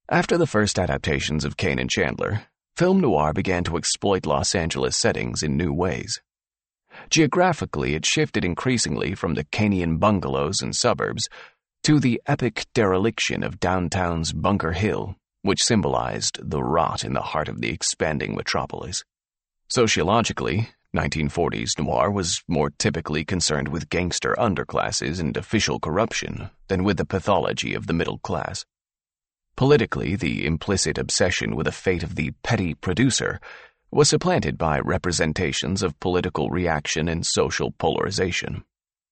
After the first adaptations of Kane and Chandler, film noir began to exploit Los Angeles settings in new ways. Geographically, it shifted increasingly from the Canean bungalows and suburbs to the epic dereliction of downtown's Bunker Hill, which symbolized the rot in the heart of the expanding metropolis. Sociologically, 1940s noir was more typically concerned with gangster underclasses and official corruption than with the pathology of the middle class. Politically, the implicit obsession with the fate of the petty producer was supplanted by representations of political reaction and social polarization.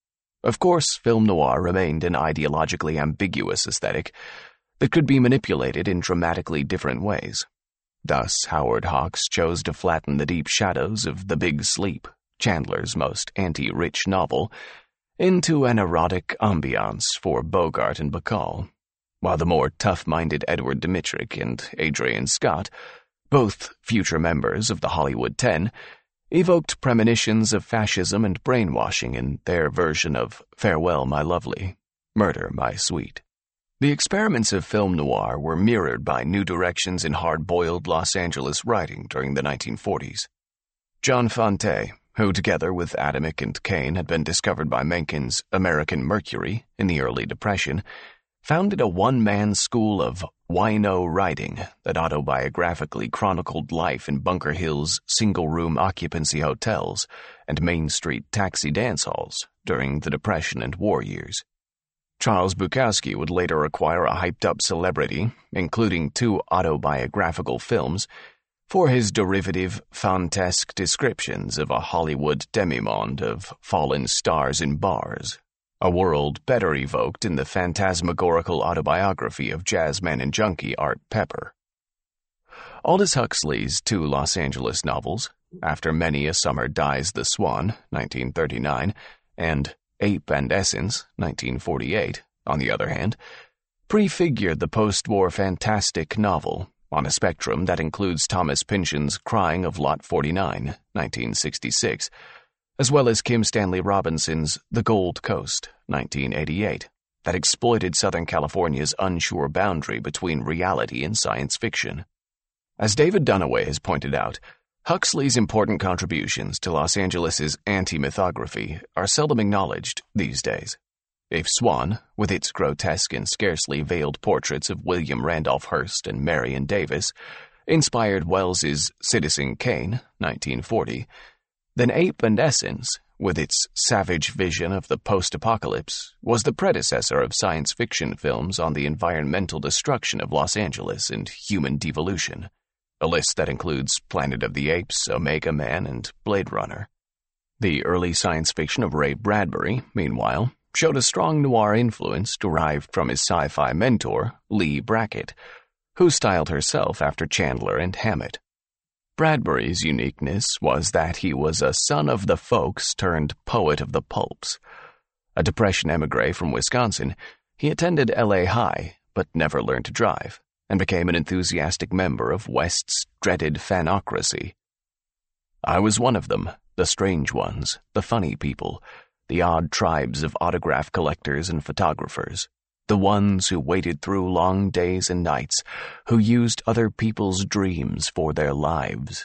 Of course, film noir remained an ideologically ambiguous aesthetic that could be manipulated in dramatically different ways. Thus, Howard Hawks chose to flatten the deep shadows of The Big Sleep, Chandler's most anti-rich novel, into an erotic ambiance for Bogart and Bacall, while the more tough-minded Edward Dmytryk and Adrian Scott, both future members of the Hollywood Ten, evoked premonitions of fascism and brainwashing in their version of Farewell, My Lovely, Murder, My Sweet. The experiments of film noir were mirrored by new directions in hard-boiled Los Angeles writing during the 1940s. John Fante, who together with Adamick and Kane had been discovered by Mencken's American Mercury in the early Depression, founded a one-man school of wino writing that autobiographically chronicled life in Bunker Hill's single-room occupancy hotels and Main Street taxi dance halls during the Depression and war years. Charles Bukowski would later acquire a hyped-up celebrity, including 2 autobiographical films, for his derivative, fantesque descriptions of a Hollywood demimonde of fallen stars in bars, a world better evoked in the phantasmagorical autobiography of jazzman and junkie Art Pepper. Aldous Huxley's 2 Los Angeles novels, After Many a Summer Dies the Swan, 1939, and Ape and Essence, 1948, on the other hand, prefigured the post-war fantastic novel on a spectrum that includes Thomas Pynchon's Crying of Lot 49, 1966, as well as Kim Stanley Robinson's The Gold Coast, 1988, that exploited Southern California's unsure boundary between reality and science fiction. As David Dunaway has pointed out, Huxley's important contributions to Los Angeles's anti-mythography are seldom acknowledged these days. If Swan, with its grotesque and scarcely veiled portraits of William Randolph Hearst and Marion Davis, inspired Wells's Citizen Kane, 1940, then Ape and Essence, with its savage vision of the post-apocalypse, was the predecessor of science fiction films on the environmental destruction of Los Angeles and human devolution, a list that includes Planet of the Apes, Omega Man, and Blade Runner. The early science fiction of Ray Bradbury, meanwhile, showed a strong noir influence derived from his sci-fi mentor, Lee Brackett, who styled herself after Chandler and Hammett. Bradbury's uniqueness was that he was a son of the folks turned poet of the pulps. A Depression emigre from Wisconsin, he attended L.A. High, but never learned to drive, and became an enthusiastic member of West's dreaded fanocracy. I was one of them, the strange ones, the funny people, the odd tribes of autograph collectors and photographers, the ones who waited through long days and nights, who used other people's dreams for their lives.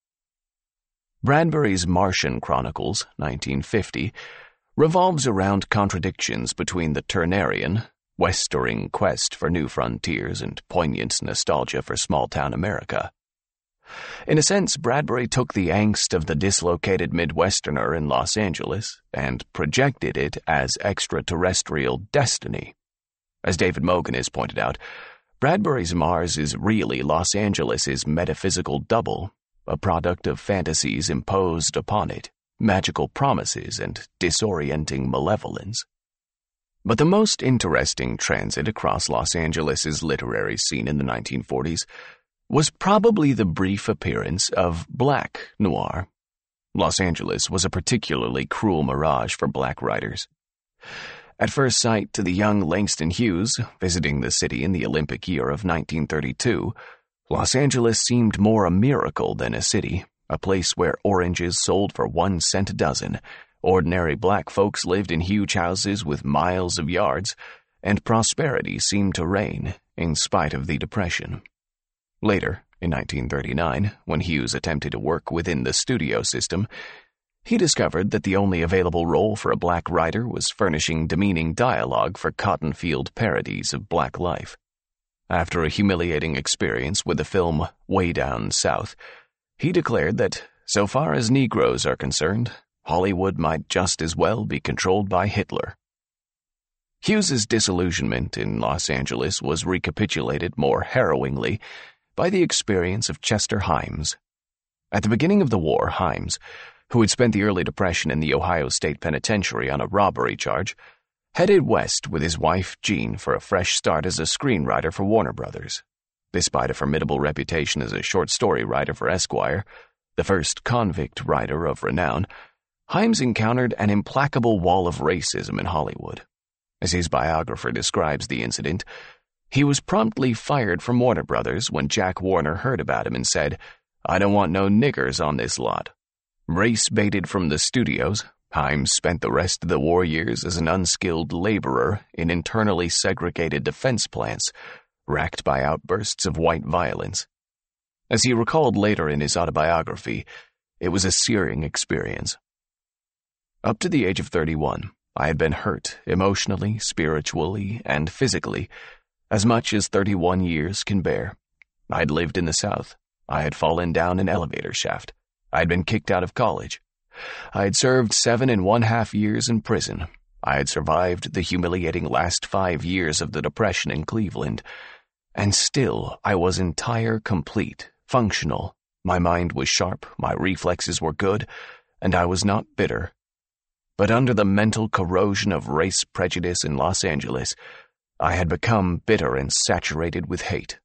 Bradbury's Martian Chronicles, 1950, revolves around contradictions between the Turnerian, westering quest for new frontiers and poignant nostalgia for small-town America. In a sense, Bradbury took the angst of the dislocated Midwesterner in Los Angeles and projected it as extraterrestrial destiny. As David Mogan has pointed out, Bradbury's Mars is really Los Angeles's metaphysical double, a product of fantasies imposed upon it, magical promises and disorienting malevolence. But the most interesting transit across Los Angeles's literary scene in the 1940s was probably the brief appearance of black noir. Los Angeles was a particularly cruel mirage for black writers. At first sight, to the young Langston Hughes, visiting the city in the Olympic year of 1932, Los Angeles seemed more a miracle than a city, a place where oranges sold for 1 cent a dozen, ordinary black folks lived in huge houses with miles of yards, and prosperity seemed to reign in spite of the Depression. Later, in 1939, when Hughes attempted to work within the studio system, he discovered that the only available role for a black writer was furnishing demeaning dialogue for cotton field parodies of black life. After a humiliating experience with the film Way Down South, he declared that, so far as Negroes are concerned, Hollywood might just as well be controlled by Hitler. Hughes's disillusionment in Los Angeles was recapitulated more harrowingly by the experience of Chester Himes. At the beginning of the war, Himes, who had spent the early Depression in the Ohio State Penitentiary on a robbery charge, headed west with his wife, Jean, for a fresh start as a screenwriter for Warner Brothers. Despite a formidable reputation as a short story writer for Esquire, the first convict writer of renown, Himes encountered an implacable wall of racism in Hollywood. As his biographer describes the incident, he was promptly fired from Warner Brothers when Jack Warner heard about him and said, "I don't want no niggers on this lot." Race-baited from the studios, Himes spent the rest of the war years as an unskilled laborer in internally segregated defense plants, racked by outbursts of white violence. As he recalled later in his autobiography, it was a searing experience. Up to the age of 31, I had been hurt emotionally, spiritually, and physically, as much as 31 years can bear. I had lived in the South. I had fallen down an elevator shaft. I had been kicked out of college. I had served 7.5 years in prison. I had survived the humiliating last 5 years of the Depression in Cleveland. And still, I was entire, complete, functional. My mind was sharp, my reflexes were good, and I was not bitter. But under the mental corrosion of race prejudice in Los Angeles, I had become bitter and saturated with hate.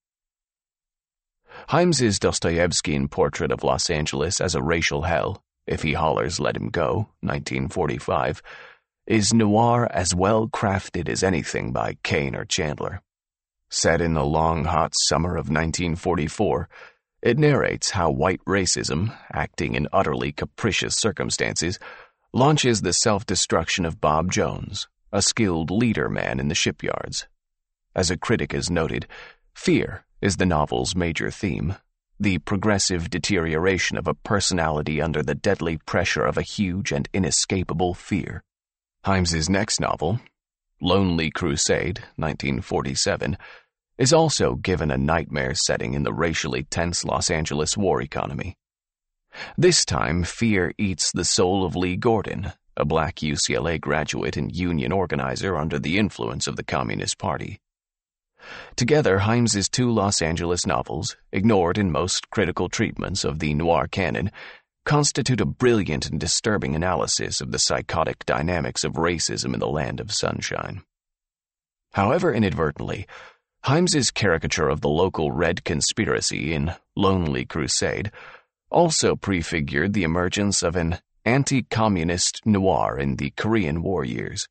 Himes's Dostoevskian portrait of Los Angeles as a racial hell, If He Hollers, Let Him Go, 1945, is noir as well crafted as anything by Kane or Chandler. Set in the long, hot summer of 1944, it narrates how white racism, acting in utterly capricious circumstances, launches the self-destruction of Bob Jones, a skilled leader man in the shipyards. As a critic has noted, fear is the novel's major theme, the progressive deterioration of a personality under the deadly pressure of a huge and inescapable fear. Himes's next novel, Lonely Crusade, 1947, is also given a nightmare setting in the racially tense Los Angeles war economy. This time, fear eats the soul of Lee Gordon, a black UCLA graduate and union organizer under the influence of the Communist Party. Together, Himes's 2 Los Angeles novels, ignored in most critical treatments of the noir canon, constitute a brilliant and disturbing analysis of the psychotic dynamics of racism in the land of sunshine. However inadvertently, Himes's caricature of the local Red conspiracy in Lonely Crusade also prefigured the emergence of an anti-communist noir in the Korean War years.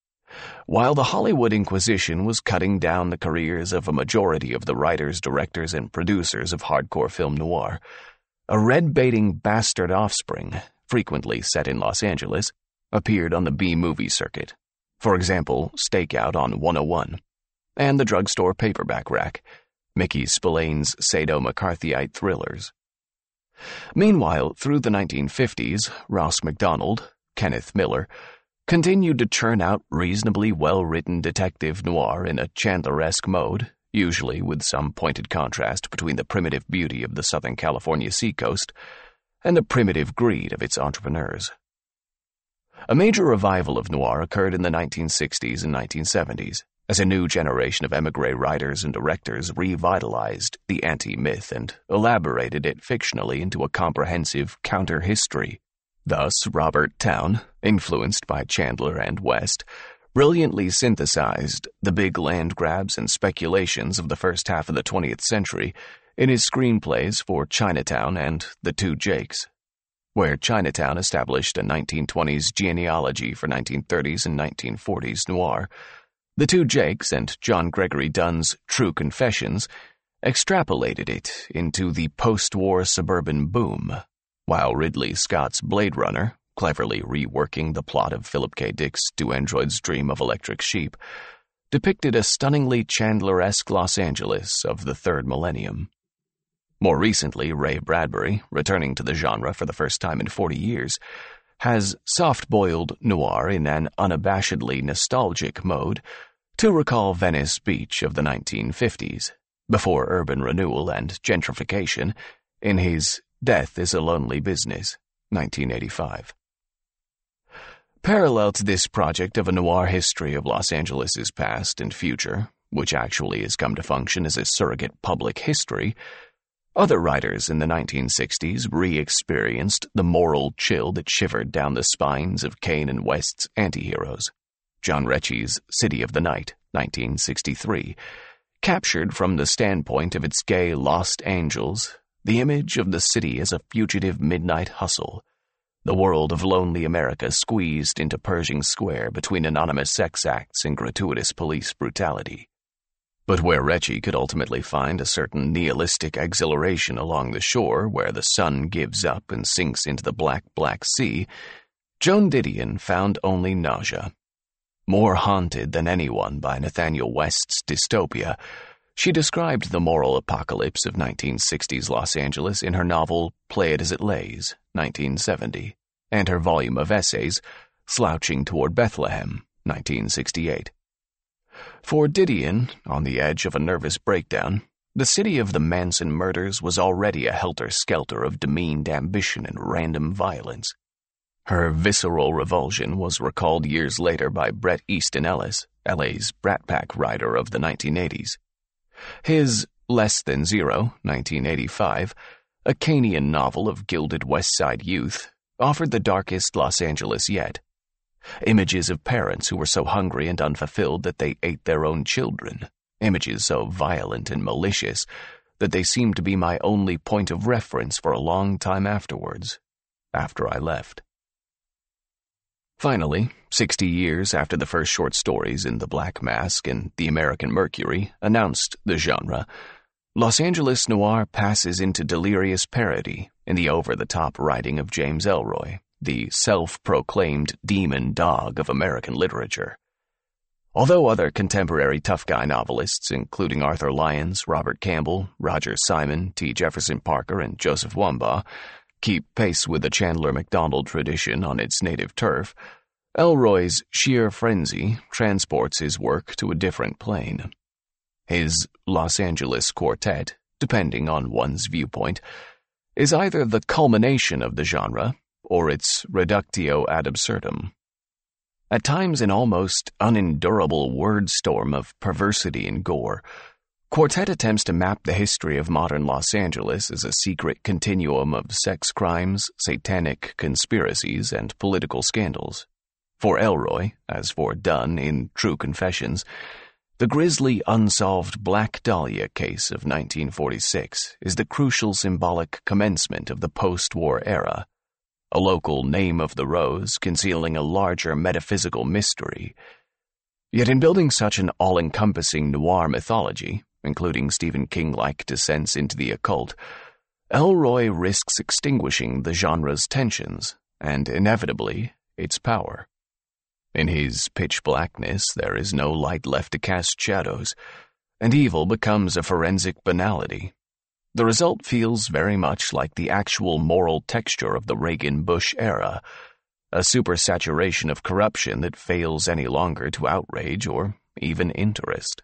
While the Hollywood Inquisition was cutting down the careers of a majority of the writers, directors, and producers of hardcore film noir, a red-baiting bastard offspring, frequently set in Los Angeles, appeared on the B-movie circuit. For example, Stakeout on 101, and the drugstore paperback rack, Mickey Spillane's Sado-McCarthyite thrillers. Meanwhile, through the 1950s, Ross MacDonald, Kenneth Miller, continued to churn out reasonably well-written detective noir in a Chandler-esque mode, usually with some pointed contrast between the primitive beauty of the Southern California seacoast and the primitive greed of its entrepreneurs. A major revival of noir occurred in the 1960s and 1970s, as a new generation of émigré writers and directors revitalized the anti-myth and elaborated it fictionally into a comprehensive counter-history. Thus, Robert Towne, influenced by Chandler and West, brilliantly synthesized the big land grabs and speculations of the first half of the 20th century in his screenplays for Chinatown and The Two Jakes, where Chinatown established a 1920s genealogy for 1930s and 1940s noir. The Two Jakes and John Gregory Dunn's True Confessions extrapolated it into the post-war suburban boom, while Ridley Scott's Blade Runner, cleverly reworking the plot of Philip K. Dick's Do Androids Dream of Electric Sheep, depicted a stunningly Chandler-esque Los Angeles of the third millennium. More recently, Ray Bradbury, returning to the genre for the first time in 40 years, has soft-boiled noir in an unabashedly nostalgic mode to recall Venice Beach of the 1950s, before urban renewal and gentrification, in his Death is a Lonely Business, 1985. Parallel to this project of a noir history of Los Angeles's past and future, which actually has come to function as a surrogate public history, other writers in the 1960s re-experienced the moral chill that shivered down the spines of Kane and West's antiheroes. John Rechy's City of the Night, 1963, captured from the standpoint of its gay lost angels the image of the city as a fugitive midnight hustle, the world of lonely America squeezed into Pershing Square between anonymous sex acts and gratuitous police brutality. But where Rechy could ultimately find a certain nihilistic exhilaration along the shore where the sun gives up and sinks into the black, black sea, Joan Didion found only nausea. More haunted than anyone by Nathaniel West's dystopia, she described the moral apocalypse of 1960s Los Angeles in her novel Play It As It Lays, 1970, and her volume of essays Slouching Toward Bethlehem, 1968. For Didion, on the edge of a nervous breakdown, the city of the Manson murders was already a helter-skelter of demeaned ambition and random violence. Her visceral revulsion was recalled years later by Bret Easton Ellis, LA's Brat Pack writer of the 1980s. His Less Than Zero, 1985, a Canean novel of gilded West Side youth, offered the darkest Los Angeles yet. Images of parents who were so hungry and unfulfilled that they ate their own children. Images so violent and malicious that they seemed to be my only point of reference for a long time afterwards, after I left. Finally, 60 years after the first short stories in The Black Mask and The American Mercury announced the genre, Los Angeles noir passes into delirious parody in the over-the-top writing of James Ellroy, the self-proclaimed demon dog of American literature. Although other contemporary tough guy novelists, including Arthur Lyons, Robert Campbell, Roger Simon, T. Jefferson Parker, and Joseph Wambaugh, keep pace with the Chandler MacDonald tradition on its native turf, Ellroy's sheer frenzy transports his work to a different plane. His Los Angeles Quartet, depending on one's viewpoint, is either the culmination of the genre or its reductio ad absurdum. At times an almost unendurable word storm of perversity and gore, Quartet attempts to map the history of modern Los Angeles as a secret continuum of sex crimes, satanic conspiracies, and political scandals. For Ellroy, as for Dunn in True Confessions, the grisly unsolved Black Dahlia case of 1946 is the crucial symbolic commencement of the post-war era, a local name of the rose concealing a larger metaphysical mystery. Yet in building such an all-encompassing noir mythology, including Stephen King-like descents into the occult, Ellroy risks extinguishing the genre's tensions and, inevitably, its power. In his pitch blackness, there is no light left to cast shadows, and evil becomes a forensic banality. The result feels very much like the actual moral texture of the Reagan-Bush era, a supersaturation of corruption that fails any longer to outrage or even interest.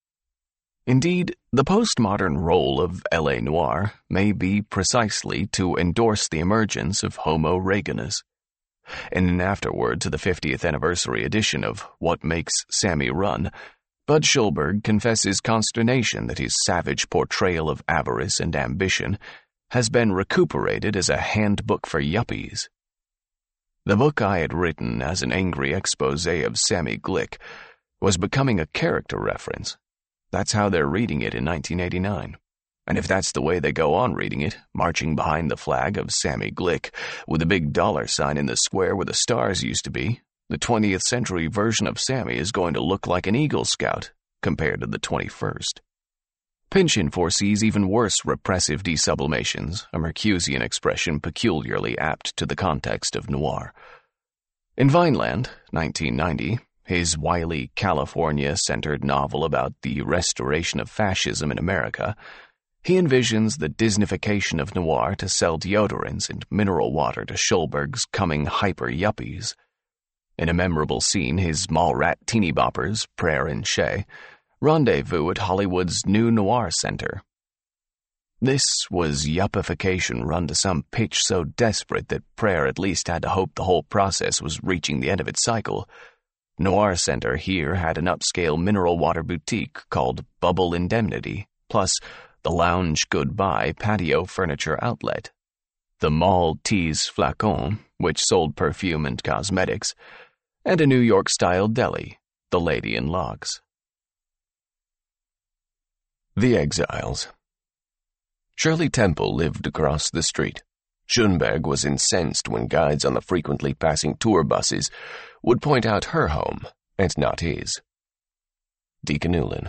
Indeed, the postmodern role of L.A. noir may be precisely to endorse the emergence of Homo Reaganus. In an afterword to the 50th anniversary edition of What Makes Sammy Run, Bud Schulberg confesses consternation that his savage portrayal of avarice and ambition has been recuperated as a handbook for yuppies. The book I had written as an angry expose of Sammy Glick was becoming a character reference. That's how they're reading it in 1989. And if that's the way they go on reading it, marching behind the flag of Sammy Glick with a big $sign in the square where the stars used to be, the 20th century version of Sammy is going to look like an Eagle Scout compared to the 21st. Pynchon foresees even worse repressive desublimations, a Mercusian expression peculiarly apt to the context of noir. In Vineland, 1990, his wily California-centered novel about the restoration of fascism in America, he envisions the Disneyfication of noir to sell deodorants and mineral water to Schulberg's coming hyper-yuppies. In a memorable scene, his mall-rat teeny boppers, Prayer and Shay, rendezvous at Hollywood's new noir center. This was yuppification run to some pitch so desperate that Prayer at least had to hope the whole process was reaching the end of its cycle. Noir Center here had an upscale mineral water boutique called Bubble Indemnity, plus the Lounge Goodbye patio furniture outlet, the Maltese Flacon, which sold perfume and cosmetics, and a New York-style deli, the Lady in Locks. The Exiles. Shirley Temple lived across the street. Schönberg was incensed when guides on the frequently passing tour buses would point out her home and not his. Deacon Newlin.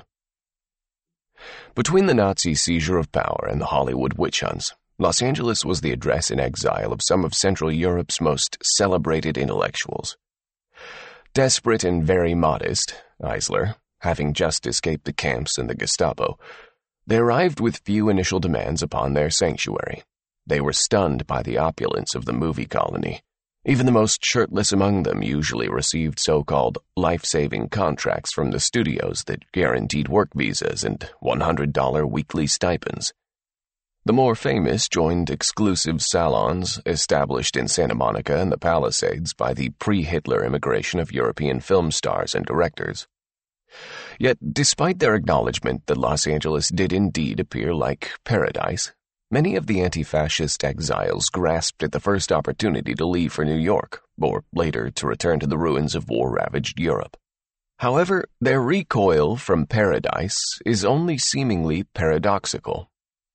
Between the Nazi seizure of power and the Hollywood witch hunts, Los Angeles was the address in exile of some of Central Europe's most celebrated intellectuals. Desperate and very modest, Eisler, having just escaped the camps and the Gestapo, they arrived with few initial demands upon their sanctuary. They were stunned by the opulence of the movie colony. Even the most shirtless among them usually received so-called life-saving contracts from the studios that guaranteed work visas and $100 weekly stipends. The more famous joined exclusive salons established in Santa Monica and the Palisades by the pre-Hitler immigration of European film stars and directors. Yet, despite their acknowledgement that Los Angeles did indeed appear like paradise, many of the anti-fascist exiles grasped at the first opportunity to leave for New York, or later to return to the ruins of war-ravaged Europe. However, their recoil from paradise is only seemingly paradoxical.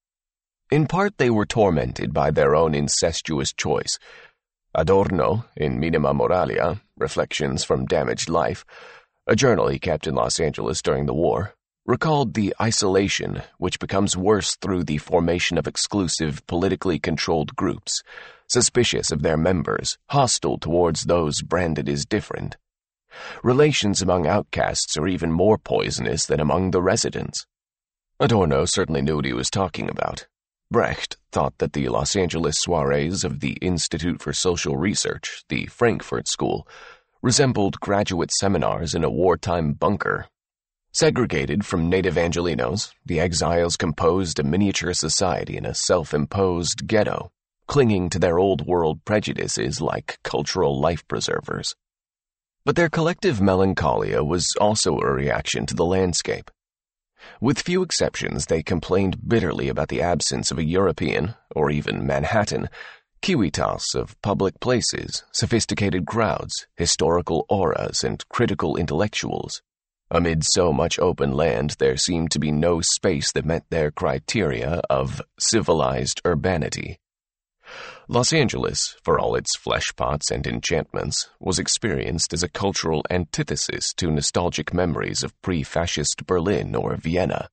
In part, they were tormented by their own incestuous choice. Adorno, in Minima Moralia, Reflections from Damaged Life, a journal he kept in Los Angeles during the war, recalled the isolation which becomes worse through the formation of exclusive, politically controlled groups, suspicious of their members, hostile towards those branded as different. Relations among outcasts are even more poisonous than among the residents. Adorno certainly knew what he was talking about. Brecht thought that the Los Angeles soirees of the Institute for Social Research, the Frankfurt School, resembled graduate seminars in a wartime bunker. Segregated from native Angelenos, the exiles composed a miniature society in a self-imposed ghetto, clinging to their old-world prejudices like cultural life-preservers. But their collective melancholia was also a reaction to the landscape. With few exceptions, they complained bitterly about the absence of a European, or even Manhattan, Civitas of public places, sophisticated crowds, historical auras, and critical intellectuals. Amid so much open land, there seemed to be no space that met their criteria of civilized urbanity. Los Angeles, for all its fleshpots and enchantments, was experienced as a cultural antithesis to nostalgic memories of pre-fascist Berlin or Vienna.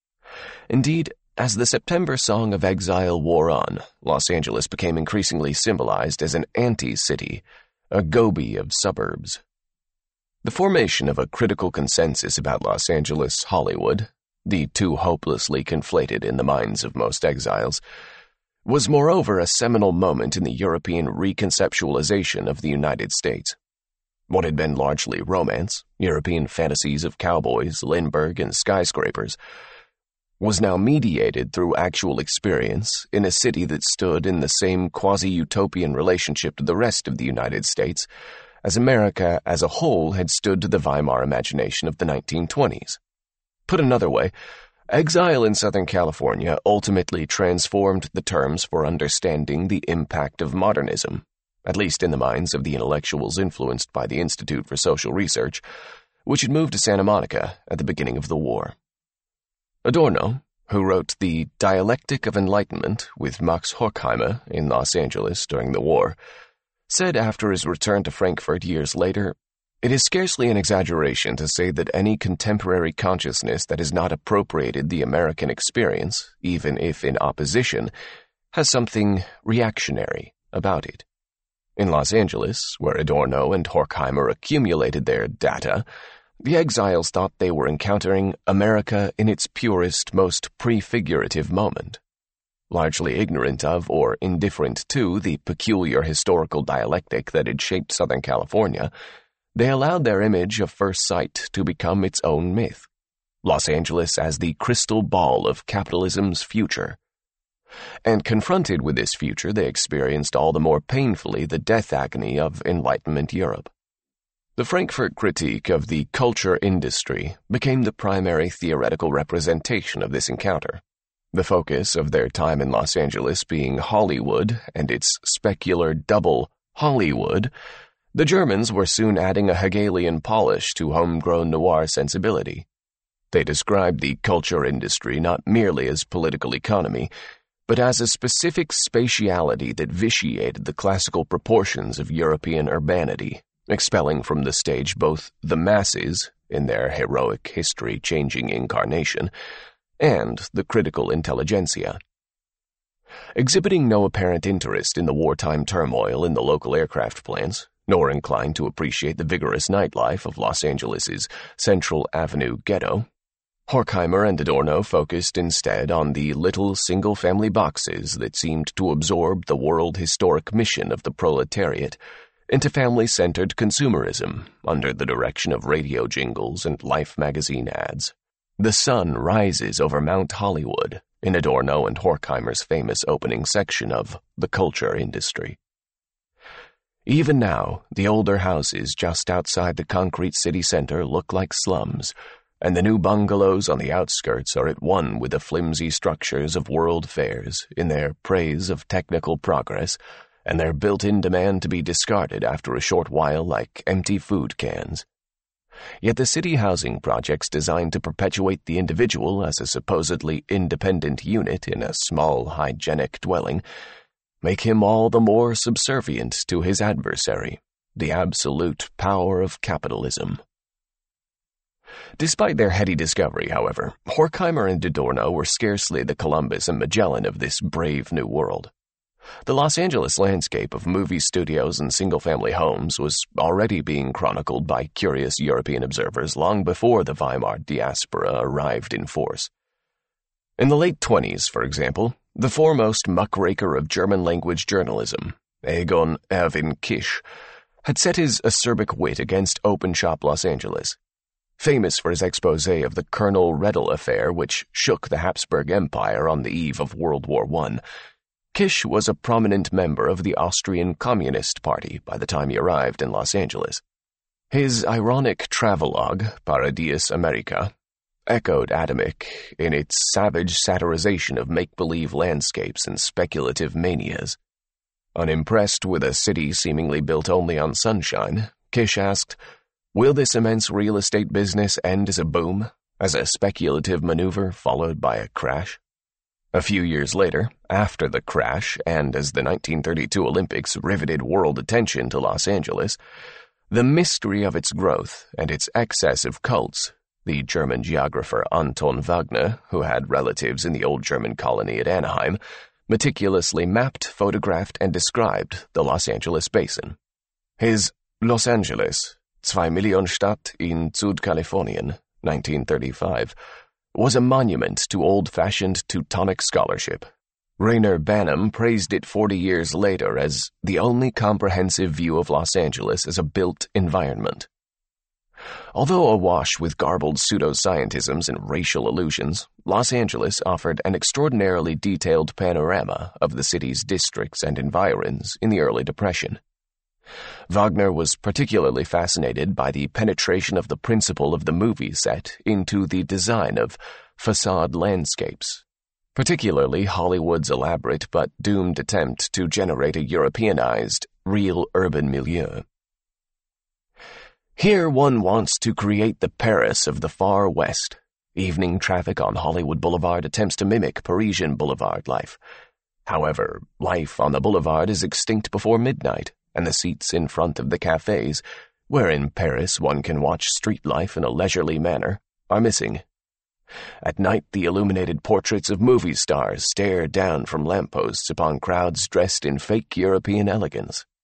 Indeed, as the September Song of Exile wore on, Los Angeles became increasingly symbolized as an anti-city, a Gobi of suburbs. The formation of a critical consensus about Los Angeles Hollywood, the two hopelessly conflated in the minds of most exiles, was moreover a seminal moment in the European reconceptualization of the United States. What had been largely romance, European fantasies of cowboys, Lindbergh, and skyscrapers, was now mediated through actual experience in a city that stood in the same quasi-utopian relationship to the rest of the United States as America as a whole had stood to the Weimar imagination of the 1920s. Put another way, exile in Southern California ultimately transformed the terms for understanding the impact of modernism, at least in the minds of the intellectuals influenced by the Institute for Social Research, which had moved to Santa Monica at the beginning of the war. Adorno, who wrote The Dialectic of Enlightenment with Max Horkheimer in Los Angeles during the war, said after his return to Frankfurt years later, "It is scarcely an exaggeration to say that any contemporary consciousness that has not appropriated the American experience, even if in opposition, has something reactionary about it." In Los Angeles, where Adorno and Horkheimer accumulated their data, the exiles thought they were encountering America in its purest, most prefigurative moment. Largely ignorant of or indifferent to the peculiar historical dialectic that had shaped Southern California, they allowed their image of first sight to become its own myth. Los Angeles as the crystal ball of capitalism's future. And confronted with this future, they experienced all the more painfully the death agony of Enlightenment Europe. The Frankfurt critique of the culture industry became the primary theoretical representation of this encounter, the focus of their time in Los Angeles being Hollywood and its specular double Hollywood. The Germans were soon adding a Hegelian polish to homegrown noir sensibility. They described the culture industry not merely as political economy, but as a specific spatiality that vitiated the classical proportions of European urbanity, expelling from the stage both the masses, in their heroic history-changing incarnation, and the critical intelligentsia. Exhibiting no apparent interest in the wartime turmoil in the local aircraft plants, nor inclined to appreciate the vigorous nightlife of Los Angeles's Central Avenue ghetto, Horkheimer and Adorno focused instead on the little single-family boxes that seemed to absorb the world historic mission of the proletariat into family-centered consumerism under the direction of radio jingles and Life magazine ads. The sun rises over Mount Hollywood in Adorno and Horkheimer's famous opening section of The Culture Industry. Even now, the older houses just outside the concrete city center look like slums, and the new bungalows on the outskirts are at one with the flimsy structures of world fairs in their praise of technical progress and their built-in demand to be discarded after a short while like empty food cans. Yet the city housing projects designed to perpetuate the individual as a supposedly independent unit in a small, hygienic dwelling make him all the more subservient to his adversary, the absolute power of capitalism. Despite their heady discovery, however, Horkheimer and Adorno were scarcely the Columbus and Magellan of this brave new world. The Los Angeles landscape of movie studios and single-family homes was already being chronicled by curious European observers long before the Weimar diaspora arrived in force. In the late 1920s, for example, the foremost muckraker of German-language journalism, Egon Erwin Kisch, had set his acerbic wit against open-shop Los Angeles. Famous for his exposé of the Colonel Redl affair, which shook the Habsburg Empire on the eve of World War I, Kisch was a prominent member of the Austrian Communist Party by the time he arrived in Los Angeles. His ironic travelogue, Paradies America, echoed Atomic in its savage satirization of make-believe landscapes and speculative manias. Unimpressed with a city seemingly built only on sunshine, Kisch asked, "Will this immense real estate business end as a boom, as a speculative maneuver followed by a crash?" A few years later, after the crash and as the 1932 Olympics riveted world attention to Los Angeles, the mystery of its growth and its excess of cults, the German geographer Anton Wagner, who had relatives in the old German colony at Anaheim, meticulously mapped, photographed, and described the Los Angeles basin. His Los Angeles, 2-Millionen-Stadt in Südkalifornien, 1935, was a monument to old-fashioned Teutonic scholarship. Rainer Banham praised it 40 years later as the only comprehensive view of Los Angeles as a built environment. Although awash with garbled pseudoscientisms and racial illusions, Los Angeles offered an extraordinarily detailed panorama of the city's districts and environs in the early Depression. Wagner was particularly fascinated by the penetration of the principle of the movie set into the design of facade landscapes, particularly Hollywood's elaborate but doomed attempt to generate a Europeanized, real urban milieu. Here one wants to create the Paris of the far west. Evening traffic on Hollywood Boulevard attempts to mimic Parisian boulevard life. However, life on the boulevard is extinct before midnight, and the seats in front of the cafes, where in Paris one can watch street life in a leisurely manner, are missing. At night, the illuminated portraits of movie stars stare down from lampposts upon crowds dressed in fake European elegance,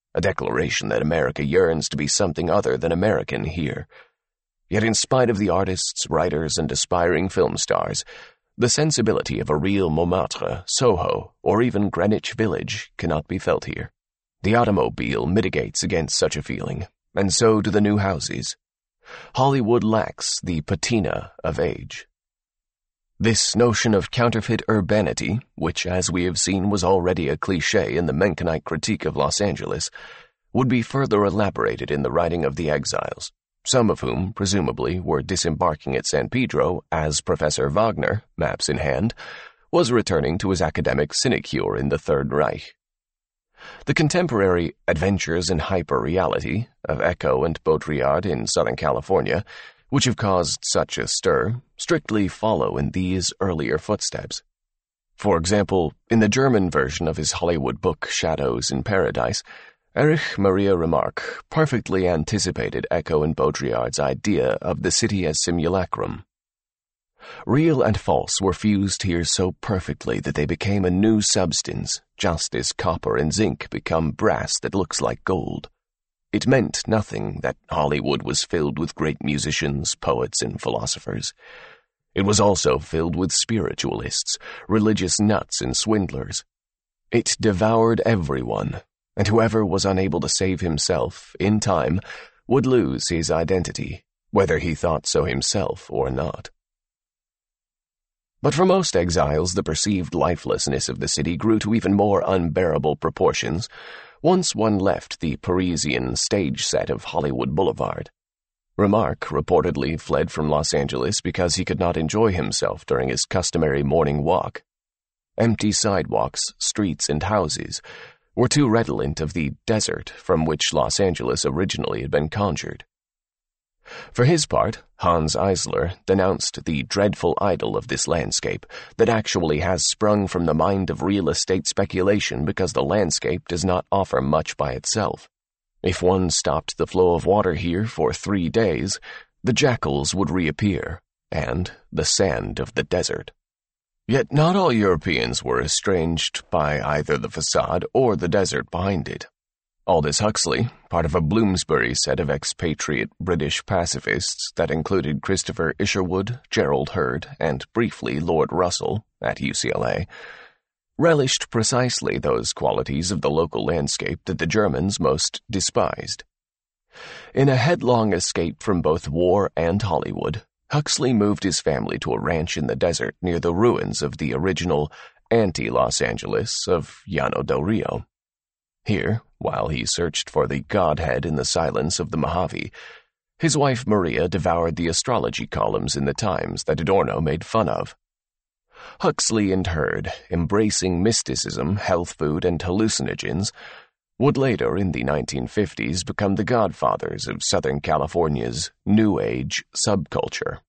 a declaration that America yearns to be something other than American here. Yet in spite of the artists, writers, and aspiring film stars, the sensibility of a real Montmartre, Soho, or even Greenwich Village cannot be felt here. The automobile mitigates against such a feeling, and so do the new houses. Hollywood lacks the patina of age. This notion of counterfeit urbanity, which, as we have seen, was already a cliché in the Menckenite critique of Los Angeles, would be further elaborated in the writing of the exiles, some of whom, presumably, were disembarking at San Pedro as Professor Wagner, maps in hand, was returning to his academic sinecure in the Third Reich. The contemporary adventures in hyper-reality of Eco and Baudrillard in Southern California, which have caused such a stir, strictly follow in these earlier footsteps. For example, in the German version of his Hollywood book Shadows in Paradise, Erich Maria Remarque perfectly anticipated Eco and Baudrillard's idea of the city as simulacrum. Real and false were fused here so perfectly that they became a new substance, just as copper and zinc become brass that looks like gold. It meant nothing that Hollywood was filled with great musicians, poets, and philosophers. It was also filled with spiritualists, religious nuts, and swindlers. It devoured everyone, and whoever was unable to save himself, in time, would lose his identity, whether he thought so himself or not. But for most exiles, the perceived lifelessness of the city grew to even more unbearable proportions once one left the Parisian stage set of Hollywood Boulevard. Remarque reportedly fled from Los Angeles because he could not enjoy himself during his customary morning walk. Empty sidewalks, streets, and houses were too redolent of the desert from which Los Angeles originally had been conjured. For his part, Hans Eisler denounced the dreadful idol of this landscape that actually has sprung from the mind of real estate speculation because the landscape does not offer much by itself. If one stopped the flow of water here for 3 days, the jackals would reappear, and the sand of the desert. Yet not all Europeans were estranged by either the facade or the desert behind it. Aldous Huxley, part of a Bloomsbury set of expatriate British pacifists that included Christopher Isherwood, Gerald Heard, and briefly Lord Russell at UCLA, relished precisely those qualities of the local landscape that the Germans most despised. In a headlong escape from both war and Hollywood, Huxley moved his family to a ranch in the desert near the ruins of the original anti-Los Angeles of Llano del Rio. Here, while he searched for the Godhead in the silence of the Mojave, his wife Maria devoured the astrology columns in the Times that Adorno made fun of. Huxley and Heard, embracing mysticism, health food, and hallucinogens, would later, in the 1950s, become the godfathers of Southern California's New Age subculture.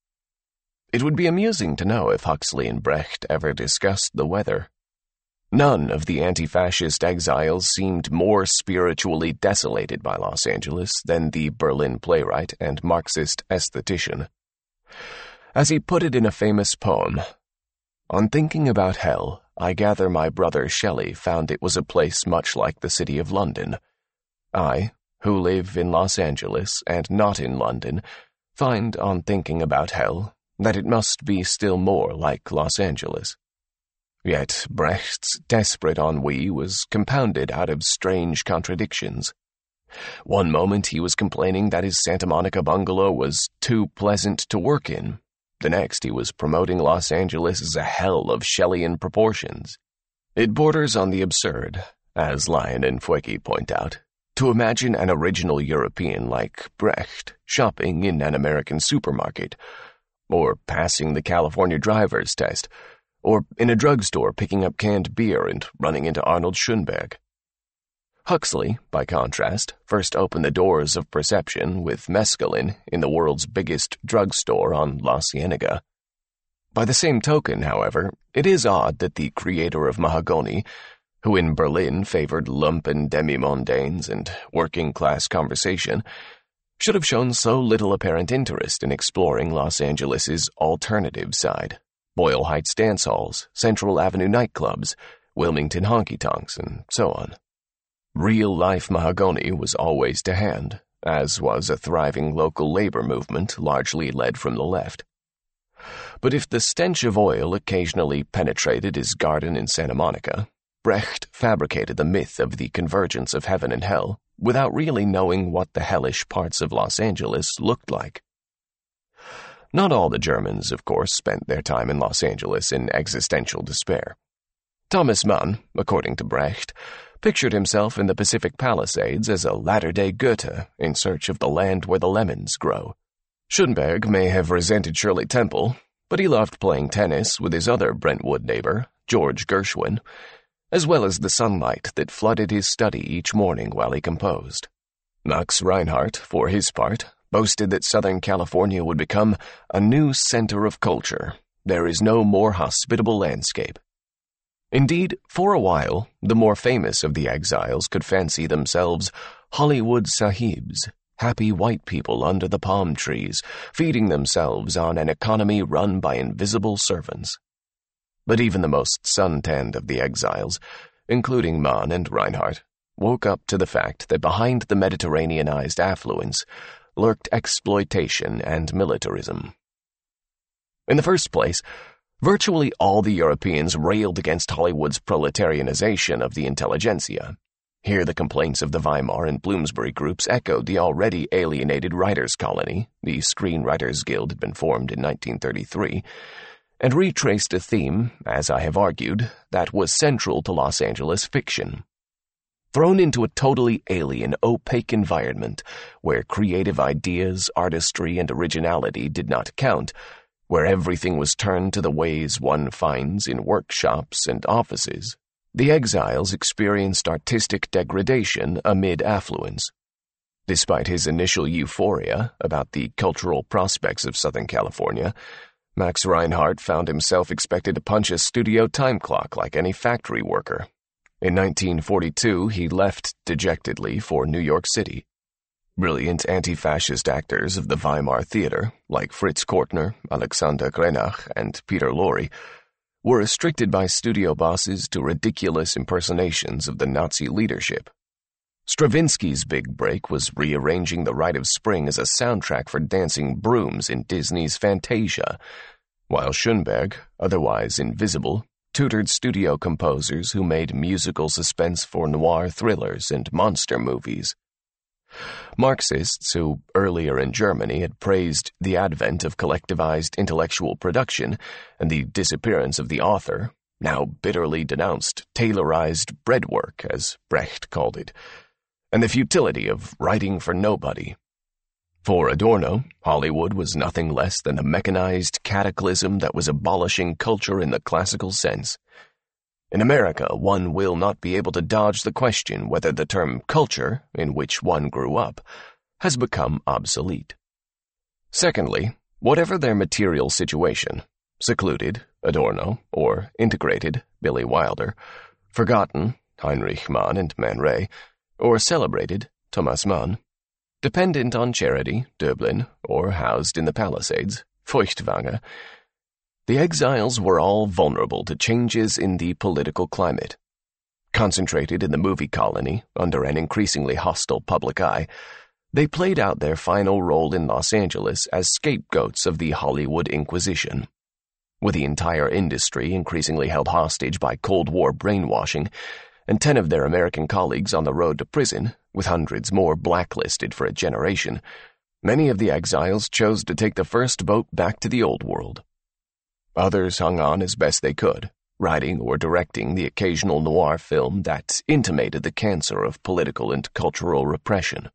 It would be amusing to know if Huxley and Brecht ever discussed the weather. None of the anti-fascist exiles seemed more spiritually desolated by Los Angeles than the Berlin playwright and Marxist aesthetician. As he put it in a famous poem, "On thinking about hell, I gather my brother Shelley found it was a place much like the city of London. I, who live in Los Angeles and not in London, find, on thinking about hell, that it must be still more like Los Angeles." Yet Brecht's desperate ennui was compounded out of strange contradictions. One moment he was complaining that his Santa Monica bungalow was too pleasant to work in. The next he was promoting Los Angeles as a hell of Shelleyan proportions. It borders on the absurd, as Lyon and Fweki point out, to imagine an original European like Brecht shopping in an American supermarket, or passing the California driver's test, or in a drugstore picking up canned beer and running into Arnold Schoenberg. Huxley, by contrast, first opened the doors of perception with mescaline in the world's biggest drugstore on La Cienega. By the same token, however, it is odd that the creator of Mahagoni, who in Berlin favored lumpen demi-mondaines and working-class conversation, should have shown so little apparent interest in exploring Los Angeles's alternative side. Boyle Heights dance halls, Central Avenue nightclubs, Wilmington honky-tonks, and so on. Real-life mahogany was always to hand, as was a thriving local labor movement largely led from the left. But if the stench of oil occasionally penetrated his garden in Santa Monica, Brecht fabricated the myth of the convergence of heaven and hell without really knowing what the hellish parts of Los Angeles looked like. Not all the Germans, of course, spent their time in Los Angeles in existential despair. Thomas Mann, according to Brecht, pictured himself in the Pacific Palisades as a latter-day Goethe in search of the land where the lemons grow. Schoenberg may have resented Shirley Temple, but he loved playing tennis with his other Brentwood neighbor, George Gershwin, as well as the sunlight that flooded his study each morning while he composed. Max Reinhardt, for his part, boasted that Southern California would become a new center of culture. There is no more hospitable landscape. Indeed, for a while, the more famous of the exiles could fancy themselves Hollywood sahibs, happy white people under the palm trees, feeding themselves on an economy run by invisible servants. But even the most suntanned of the exiles, including Mann and Reinhardt, woke up to the fact that behind the Mediterraneanized affluence lurked exploitation and militarism. In the first place, virtually all the Europeans railed against Hollywood's proletarianization of the intelligentsia. Here the complaints of the Weimar and Bloomsbury groups echoed the already alienated Writers' Colony, the Screenwriters Guild had been formed in 1933, and retraced a theme, as I have argued, that was central to Los Angeles fiction. Thrown into a totally alien, opaque environment where creative ideas, artistry, and originality did not count, where everything was turned to the ways one finds in workshops and offices, the exiles experienced artistic degradation amid affluence. Despite his initial euphoria about the cultural prospects of Southern California, Max Reinhardt found himself expected to punch a studio time clock like any factory worker. In 1942, he left dejectedly for New York City. Brilliant anti-fascist actors of the Weimar Theater, like Fritz Kortner, Alexander Grenach, and Peter Lorre, were restricted by studio bosses to ridiculous impersonations of the Nazi leadership. Stravinsky's big break was rearranging The Rite of Spring as a soundtrack for dancing brooms in Disney's Fantasia, while Schoenberg, otherwise invisible, tutored studio composers who made musical suspense for noir thrillers and monster movies. Marxists who, earlier in Germany, had praised the advent of collectivized intellectual production and the disappearance of the author, now bitterly denounced Taylorized breadwork, as Brecht called it, and the futility of writing for nobody. For Adorno, Hollywood was nothing less than a mechanized cataclysm that was abolishing culture in the classical sense. In America, one will not be able to dodge the question whether the term culture, in which one grew up, has become obsolete. Secondly, whatever their material situation, secluded, Adorno, or integrated, Billy Wilder, forgotten, Heinrich Mann and Man Ray, or celebrated, Thomas Mann, dependent on charity, Döblin, or housed in the Palisades, Feuchtwanger, the exiles were all vulnerable to changes in the political climate. Concentrated in the movie colony, under an increasingly hostile public eye, they played out their final role in Los Angeles as scapegoats of the Hollywood Inquisition. With the entire industry increasingly held hostage by Cold War brainwashing, and 10 of their American colleagues on the road to prison, with hundreds more blacklisted for a generation, many of the exiles chose to take the first boat back to the old world. Others hung on as best they could, writing or directing the occasional noir film that intimated the cancer of political and cultural repression.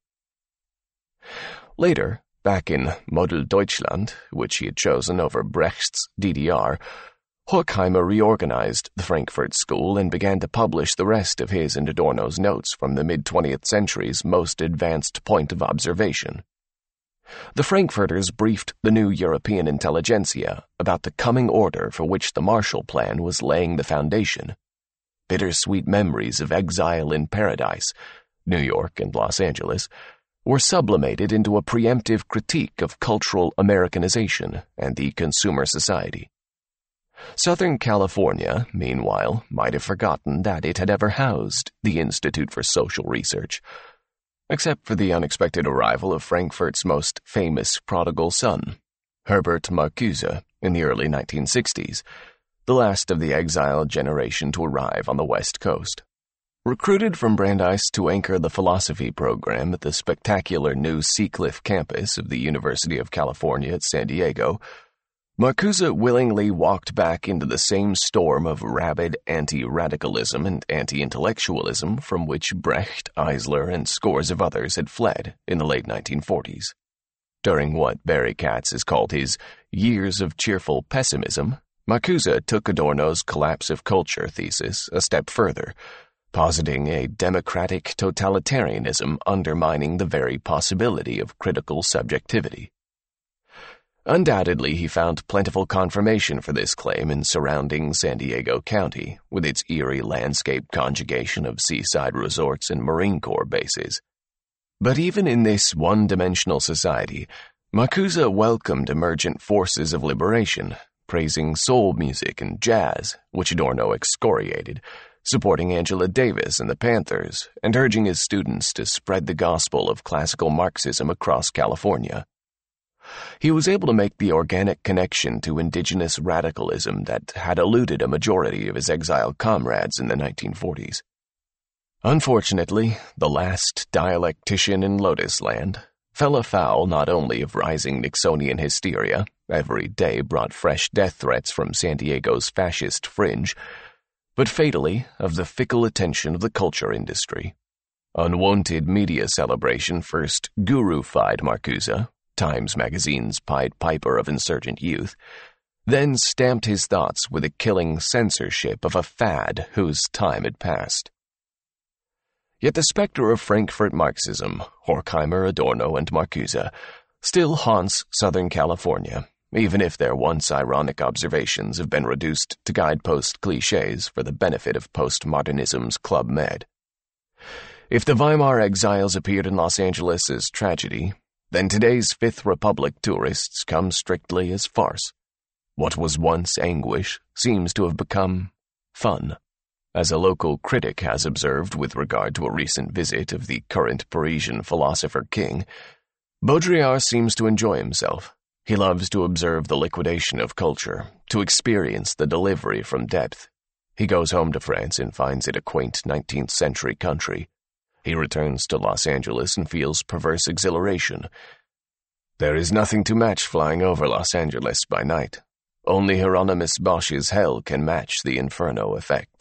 Later, back in Model Deutschland, which he had chosen over Brecht's DDR, Horkheimer reorganized the Frankfurt School and began to publish the rest of his and Adorno's notes from the mid-20th century's most advanced point of observation. The Frankfurters briefed the new European intelligentsia about the coming order for which the Marshall Plan was laying the foundation. Bittersweet memories of exile in paradise, New York and Los Angeles, were sublimated into a preemptive critique of cultural Americanization and the consumer society. Southern California, meanwhile, might have forgotten that it had ever housed the Institute for Social Research, except for the unexpected arrival of Frankfurt's most famous prodigal son, Herbert Marcuse, in the early 1960s, the last of the exiled generation to arrive on the West Coast. Recruited from Brandeis to anchor the philosophy program at the spectacular new Seacliff campus of the University of California at San Diego, Marcuse willingly walked back into the same storm of rabid anti-radicalism and anti-intellectualism from which Brecht, Eisler, and scores of others had fled in the late 1940s. During what Barry Katz has called his years of cheerful pessimism, Marcuse took Adorno's collapse of culture thesis a step further, positing a democratic totalitarianism undermining the very possibility of critical subjectivity. Undoubtedly, he found plentiful confirmation for this claim in surrounding San Diego County, with its eerie landscape conjugation of seaside resorts and Marine Corps bases. But even in this one-dimensional society, Marcuse welcomed emergent forces of liberation, praising soul music and jazz, which Adorno excoriated, supporting Angela Davis and the Panthers, and urging his students to spread the gospel of classical Marxism across California. He was able to make the organic connection to indigenous radicalism that had eluded a majority of his exiled comrades in the 1940s. Unfortunately, the last dialectician in Lotus Land fell afoul not only of rising Nixonian hysteria, every day brought fresh death threats from San Diego's fascist fringe, but fatally of the fickle attention of the culture industry. Unwanted media celebration first guru-fied Marcuse, Times Magazine's Pied Piper of insurgent youth, then stamped his thoughts with a killing censorship of a fad whose time had passed. Yet the specter of Frankfurt Marxism, Horkheimer, Adorno, and Marcuse, still haunts Southern California, even if their once ironic observations have been reduced to guidepost cliches for the benefit of postmodernism's Club Med. If the Weimar exiles appeared in Los Angeles as tragedy, then today's Fifth Republic tourists come strictly as farce. What was once anguish seems to have become fun. As a local critic has observed with regard to a recent visit of the current Parisian philosopher king, Baudrillard seems to enjoy himself. He loves to observe the liquidation of culture, to experience the delivery from depth. He goes home to France and finds it a quaint 19th century country. He returns to Los Angeles and feels perverse exhilaration. There is nothing to match flying over Los Angeles by night. Only Hieronymus Bosch's hell can match the Inferno effect.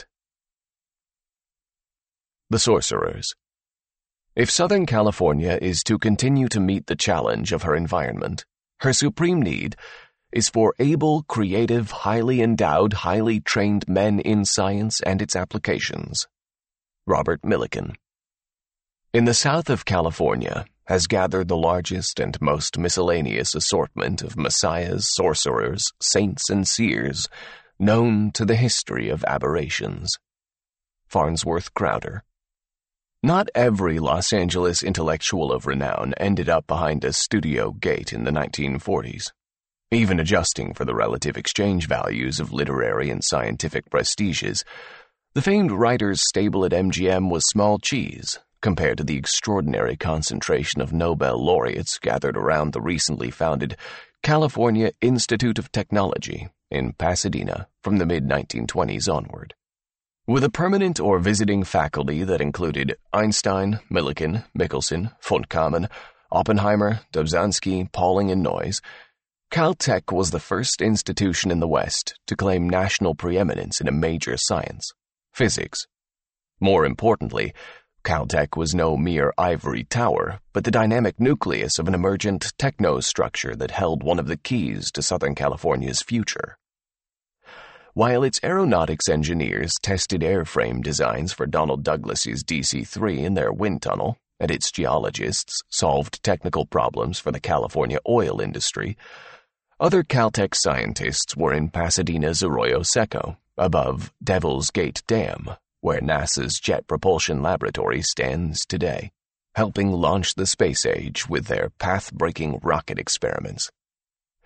The Sorcerers. If Southern California is to continue to meet the challenge of her environment, her supreme need is for able, creative, highly endowed, highly trained men in science and its applications. Robert Millikan. In the south of California has gathered the largest and most miscellaneous assortment of messiahs, sorcerers, saints, and seers known to the history of aberrations. Farnsworth Crowder. Not every Los Angeles intellectual of renown ended up behind a studio gate in the 1940s. Even adjusting for the relative exchange values of literary and scientific prestiges, the famed writer's stable at MGM was small cheese compared to the extraordinary concentration of Nobel laureates gathered around the recently founded California Institute of Technology in Pasadena from the mid-1920s onward. With a permanent or visiting faculty that included Einstein, Millikan, Michelson, von Kamen, Oppenheimer, Dobzhansky, Pauling, and Noyes, Caltech was the first institution in the West to claim national preeminence in a major science, physics. More importantly, Caltech was no mere ivory tower, but the dynamic nucleus of an emergent techno-structure that held one of the keys to Southern California's future. While its aeronautics engineers tested airframe designs for Donald Douglas's DC-3 in their wind tunnel, and its geologists solved technical problems for the California oil industry, other Caltech scientists were in Pasadena's Arroyo Seco, above Devil's Gate Dam, where NASA's Jet Propulsion Laboratory stands today, helping launch the space age with their path-breaking rocket experiments.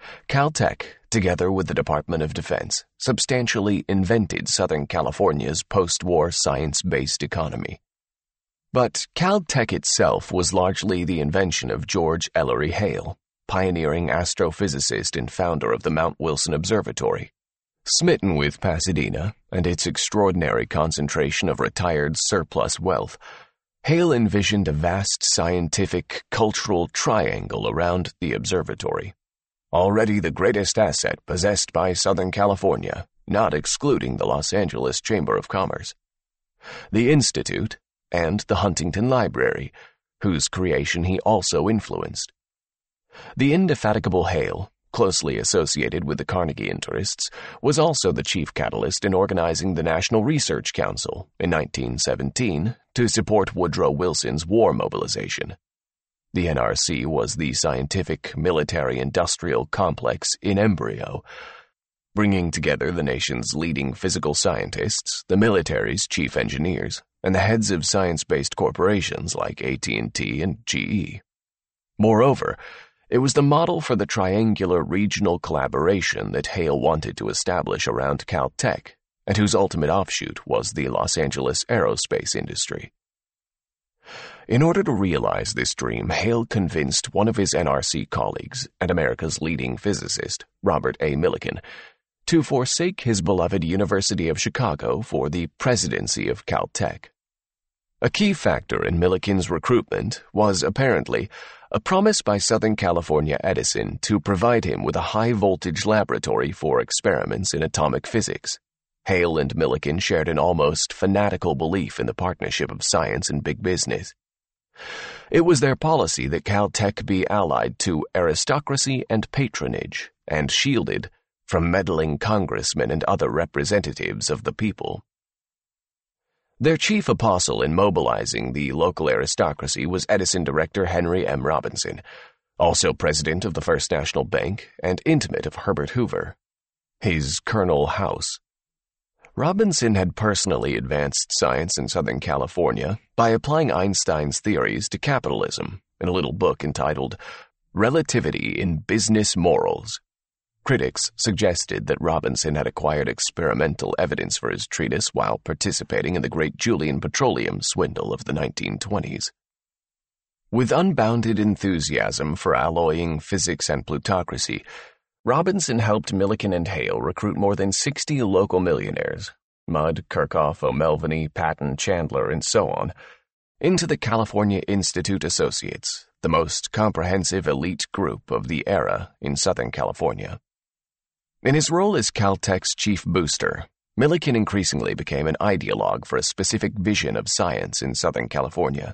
Caltech, together with the Department of Defense, substantially invented Southern California's post-war science-based economy. But Caltech itself was largely the invention of George Ellery Hale, pioneering astrophysicist and founder of the Mount Wilson Observatory. Smitten with Pasadena and its extraordinary concentration of retired surplus wealth, Hale envisioned a vast scientific, cultural triangle around the observatory, already the greatest asset possessed by Southern California, not excluding the Los Angeles Chamber of Commerce. The Institute and the Huntington Library, whose creation he also influenced. The indefatigable Hale, closely associated with the Carnegie interests, was also the chief catalyst in organizing the National Research Council in 1917 to support Woodrow Wilson's war mobilization. The NRC was the scientific, military-industrial complex in embryo, bringing together the nation's leading physical scientists, the military's chief engineers, and the heads of science-based corporations like AT&T and GE. Moreover, it was the model for the triangular regional collaboration that Hale wanted to establish around Caltech, and whose ultimate offshoot was the Los Angeles aerospace industry. In order to realize this dream, Hale convinced one of his NRC colleagues and America's leading physicist, Robert A. Millikan, to forsake his beloved University of Chicago for the presidency of Caltech. A key factor in Millikan's recruitment was, apparently, a promise by Southern California Edison to provide him with a high-voltage laboratory for experiments in atomic physics. Hale and Millikan shared an almost fanatical belief in the partnership of science and big business. It was their policy that Caltech be allied to aristocracy and patronage, and shielded from meddling congressmen and other representatives of the people. Their chief apostle in mobilizing the local aristocracy was Edison director Henry M. Robinson, also president of the First National Bank and intimate of Herbert Hoover, his Colonel House. Robinson had personally advanced science in Southern California by applying Einstein's theories to capitalism in a little book entitled Relativity in Business Morals. Critics suggested that Robinson had acquired experimental evidence for his treatise while participating in the great Julian petroleum swindle of the 1920s. With unbounded enthusiasm for alloying physics and plutocracy, Robinson helped Millikan and Hale recruit more than 60 local millionaires, Mudd, Kirchhoff, O'Melveny, Patton, Chandler, and so on, into the California Institute Associates, the most comprehensive elite group of the era in Southern California. In his role as Caltech's chief booster, Millikan increasingly became an ideologue for a specific vision of science in Southern California.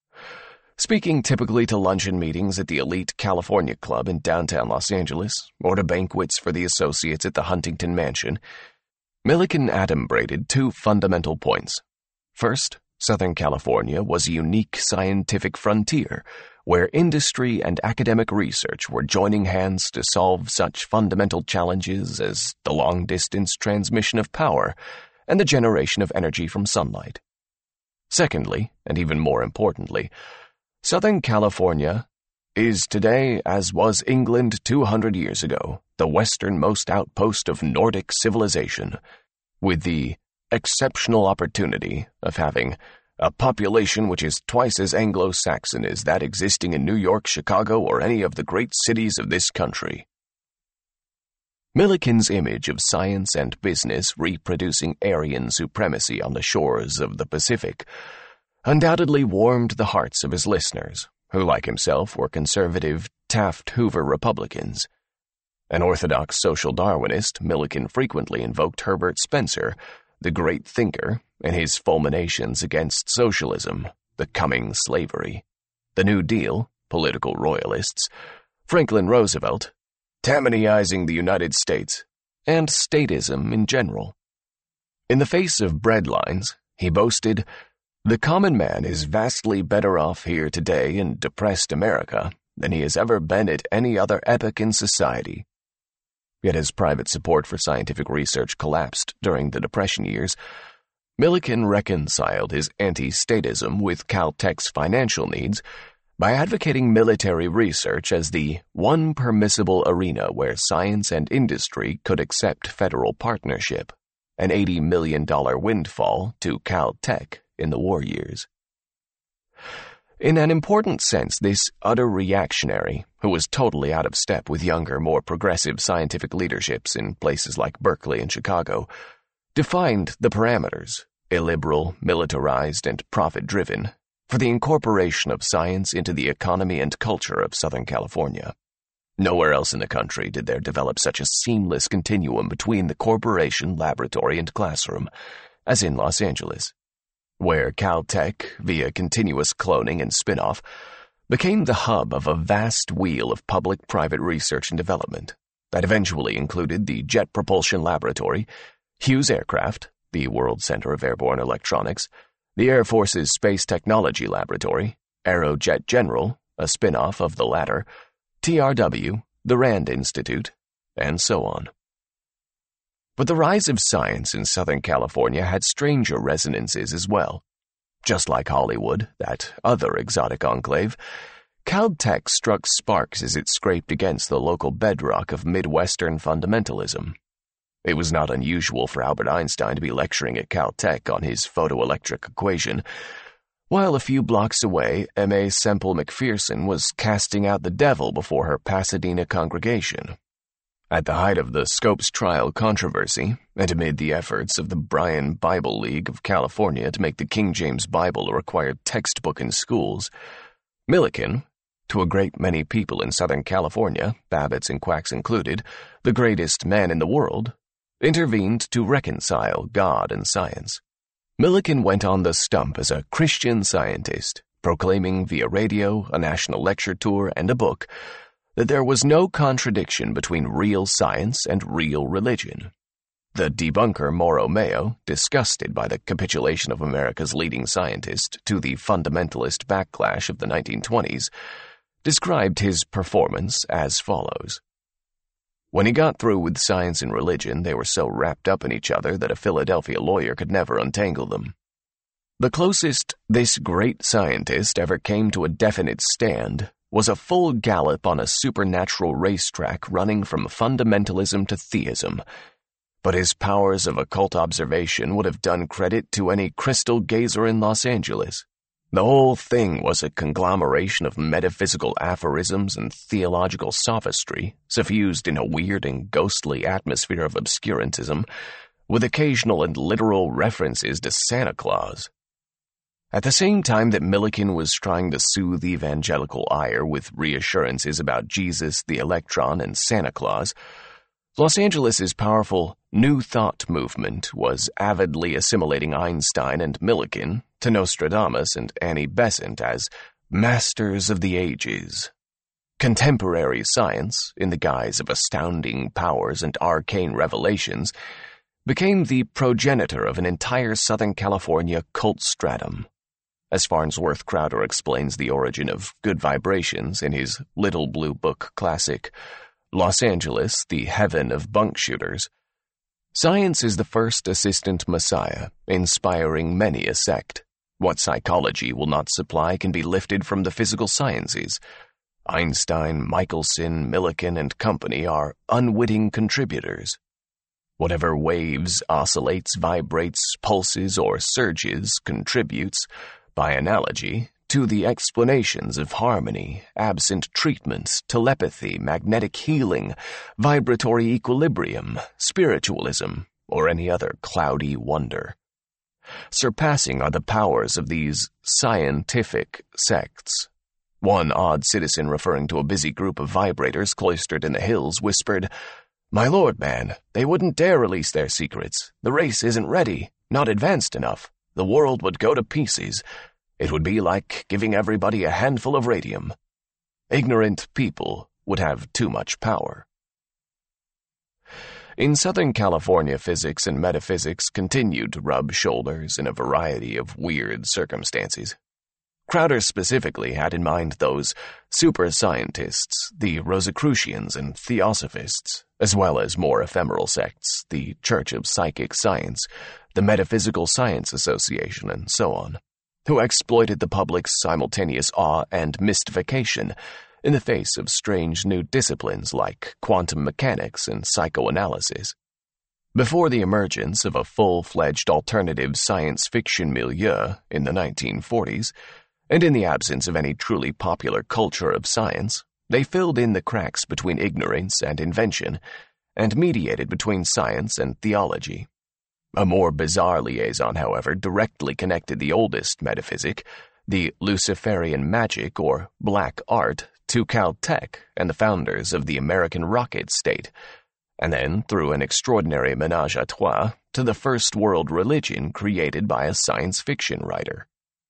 Speaking typically to luncheon meetings at the elite California Club in downtown Los Angeles, or to banquets for the associates at the Huntington Mansion, Millikan adumbrated two fundamental points. First, Southern California was a unique scientific frontier where industry and academic research were joining hands to solve such fundamental challenges as the long-distance transmission of power and the generation of energy from sunlight. Secondly, and even more importantly, Southern California is today, as was England 200 years ago, the westernmost outpost of Nordic civilization, with the exceptional opportunity of having a population which is twice as Anglo-Saxon as that existing in New York, Chicago, or any of the great cities of this country. Millikan's image of science and business reproducing Aryan supremacy on the shores of the Pacific undoubtedly warmed the hearts of his listeners, who, like himself, were conservative Taft-Hoover Republicans. An orthodox social Darwinist, Millikan frequently invoked Herbert Spencer, the great thinker, in his fulminations against socialism, the coming slavery, the New Deal, political royalists, Franklin Roosevelt, Tammanyizing the United States, and statism in general. In the face of breadlines, he boasted, "The common man is vastly better off here today in depressed America than he has ever been at any other epoch in society." Yet as private support for scientific research collapsed during the Depression years, Millikan reconciled his anti-statism with Caltech's financial needs by advocating military research as the one permissible arena where science and industry could accept federal partnership, an $80 million windfall to Caltech in the war years. In an important sense, this utter reactionary, who was totally out of step with younger, more progressive scientific leaderships in places like Berkeley and Chicago, defined the parameters, illiberal, militarized, and profit-driven, for the incorporation of science into the economy and culture of Southern California. Nowhere else in the country did there develop such a seamless continuum between the corporation, laboratory, and classroom as in Los Angeles, where Caltech, via continuous cloning and spin-off, became the hub of a vast wheel of public-private research and development that eventually included the Jet Propulsion Laboratory, Hughes Aircraft, the World Center of Airborne Electronics, the Air Force's Space Technology Laboratory, Aerojet General, a spin-off of the latter, TRW, the Rand Institute, and so on. But the rise of science in Southern California had stranger resonances as well. Just like Hollywood, that other exotic enclave, Caltech struck sparks as it scraped against the local bedrock of Midwestern fundamentalism. It was not unusual for Albert Einstein to be lecturing at Caltech on his photoelectric equation, while a few blocks away, M.A. Semple McPherson was casting out the devil before her Pasadena congregation. At the height of the Scopes trial controversy, and amid the efforts of the Bryan Bible League of California to make the King James Bible a required textbook in schools, Millikan, to a great many people in Southern California, Babbitts and quacks included, the greatest man in the world, intervened to reconcile God and science. Millikan went on the stump as a Christian Scientist, proclaiming via radio, a national lecture tour, and a book that there was no contradiction between real science and real religion. The debunker Mauro Mayo, disgusted by the capitulation of America's leading scientist to the fundamentalist backlash of the 1920s, described his performance as follows. When he got through with science and religion, they were so wrapped up in each other that a Philadelphia lawyer could never untangle them. The closest this great scientist ever came to a definite stand was a full gallop on a supernatural racetrack running from fundamentalism to theism, but his powers of occult observation would have done credit to any crystal gazer in Los Angeles. The whole thing was a conglomeration of metaphysical aphorisms and theological sophistry, suffused in a weird and ghostly atmosphere of obscurantism, with occasional and literal references to Santa Claus. At the same time that Millikan was trying to soothe evangelical ire with reassurances about Jesus, the electron, and Santa Claus, Los Angeles' powerful New Thought movement was avidly assimilating Einstein and Millikan to Nostradamus and Annie Besant as masters of the ages. Contemporary science, in the guise of astounding powers and arcane revelations, became the progenitor of an entire Southern California cult stratum. As Farnsworth Crowder explains the origin of good vibrations in his Little Blue Book classic, Los Angeles, the Heaven of Bunk Shooters, science is the first assistant messiah, inspiring many a sect. What psychology will not supply can be lifted from the physical sciences. Einstein, Michelson, Millikan, and company are unwitting contributors. Whatever waves, oscillates, vibrates, pulses, or surges contributes, by analogy, to the explanations of harmony, absent treatments, telepathy, magnetic healing, vibratory equilibrium, spiritualism, or any other cloudy wonder. Surpassing are the powers of these scientific sects. One odd citizen referring to a busy group of vibrators cloistered in the hills whispered, "My lord, man, they wouldn't dare release their secrets. The race isn't ready, not advanced enough. The world would go to pieces. It would be like giving everybody a handful of radium. Ignorant people would have too much power." In Southern California, physics and metaphysics continued to rub shoulders in a variety of weird circumstances. Crowder specifically had in mind those super-scientists, the Rosicrucians and Theosophists, as well as more ephemeral sects, the Church of Psychic Science, the Metaphysical Science Association, and so on. who exploited the public's simultaneous awe and mystification in the face of strange new disciplines like quantum mechanics and psychoanalysis. Before the emergence of a full-fledged alternative science fiction milieu in the 1940s, and in the absence of any truly popular culture of science, they filled in the cracks between ignorance and invention, and mediated between science and theology. A more bizarre liaison, however, directly connected the oldest metaphysic, the Luciferian magic or black art, to Caltech and the founders of the American rocket state, and then, through an extraordinary ménage à trois, to the first world religion created by a science fiction writer.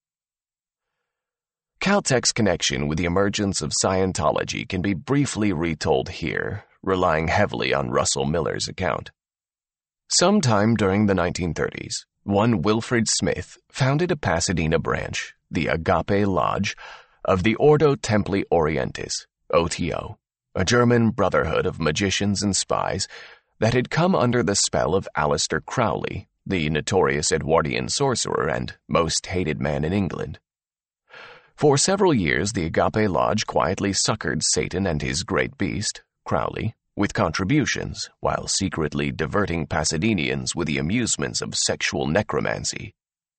Caltech's connection with the emergence of Scientology can be briefly retold here, relying heavily on Russell Miller's account. Sometime during the 1930s, one Wilfred Smith founded a Pasadena branch, the Agape Lodge, of the Ordo Templi Orientis, OTO, a German brotherhood of magicians and spies that had come under the spell of Aleister Crowley, the notorious Edwardian sorcerer and most hated man in England. For several years, the Agape Lodge quietly succored Satan and his great beast, Crowley, with contributions, while secretly diverting Pasadenians with the amusements of sexual necromancy.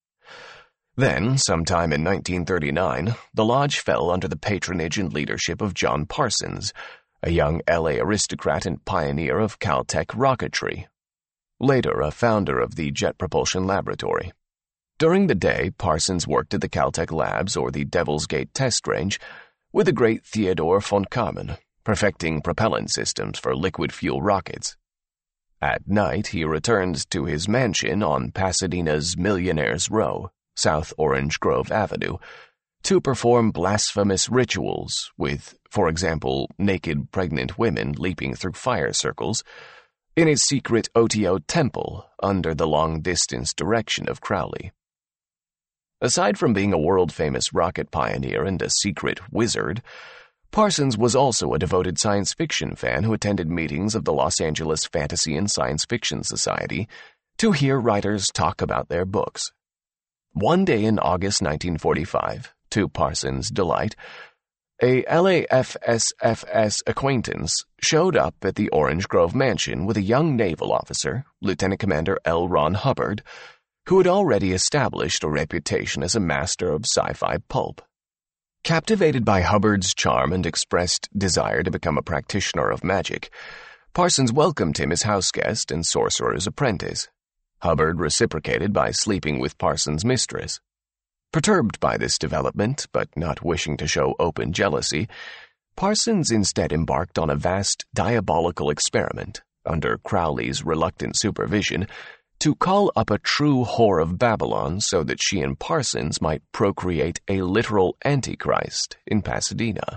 Then, sometime in 1939, the lodge fell under the patronage and leadership of John Parsons, a young L.A. aristocrat and pioneer of Caltech rocketry, later a founder of the Jet Propulsion Laboratory. During the day, Parsons worked at the Caltech Labs or the Devil's Gate Test Range with the great Theodore von Karman, perfecting propellant systems for liquid fuel rockets. At night, he returned to his mansion on Pasadena's Millionaires Row, South Orange Grove Avenue, to perform blasphemous rituals with, for example, naked pregnant women leaping through fire circles, in his secret OTO temple under the long-distance direction of Crowley. Aside from being a world-famous rocket pioneer and a secret wizard, Parsons was also a devoted science fiction fan who attended meetings of the Los Angeles Fantasy and Science Fiction Society to hear writers talk about their books. One day in August 1945, to Parsons' delight, a LAFSFS acquaintance showed up at the Orange Grove mansion with a young naval officer, Lieutenant Commander L. Ron Hubbard, who had already established a reputation as a master of sci-fi pulp. Captivated by Hubbard's charm and expressed desire to become a practitioner of magic, Parsons welcomed him as houseguest and sorcerer's apprentice. Hubbard reciprocated by sleeping with Parsons' mistress. Perturbed by this development, but not wishing to show open jealousy, Parsons instead embarked on a vast diabolical experiment, under Crowley's reluctant supervision, to call up a true whore of Babylon so that she and Parsons might procreate a literal Antichrist in Pasadena.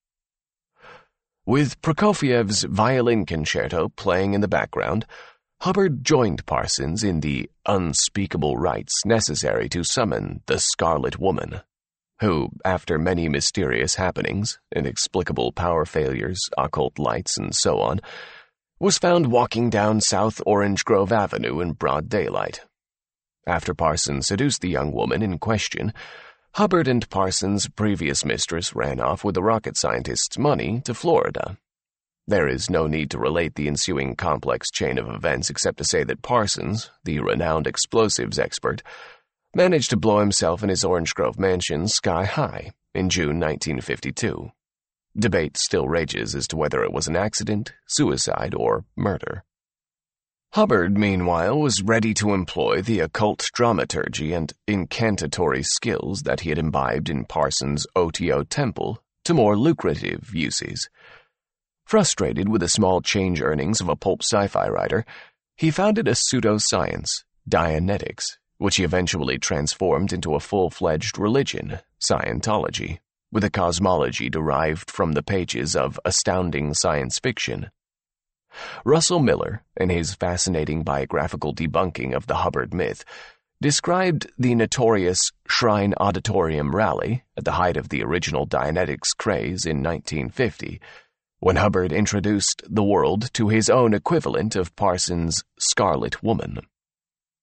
With Prokofiev's violin concerto playing in the background, Hubbard joined Parsons in the unspeakable rites necessary to summon the Scarlet Woman, who, after many mysterious happenings, inexplicable power failures, occult lights, and so on, was found walking down South Orange Grove Avenue in broad daylight. After Parsons seduced the young woman in question, Hubbard and Parsons' previous mistress ran off with the rocket scientist's money to Florida. There is no need to relate the ensuing complex chain of events except to say that Parsons, the renowned explosives expert, managed to blow himself in his Orange Grove mansion sky high in June 1952. Debate still rages as to whether it was an accident, suicide, or murder. Hubbard, meanwhile, was ready to employ the occult dramaturgy and incantatory skills that he had imbibed in Parsons' OTO temple to more lucrative uses. Frustrated with the small change earnings of a pulp sci-fi writer, he founded a pseudo-science, Dianetics, which he eventually transformed into a full-fledged religion, Scientology, with a cosmology derived from the pages of astounding science fiction. Russell Miller, in his fascinating biographical debunking of the Hubbard myth, described the notorious Shrine Auditorium rally at the height of the original Dianetics craze in 1950, when Hubbard introduced the world to his own equivalent of Parsons' Scarlet Woman.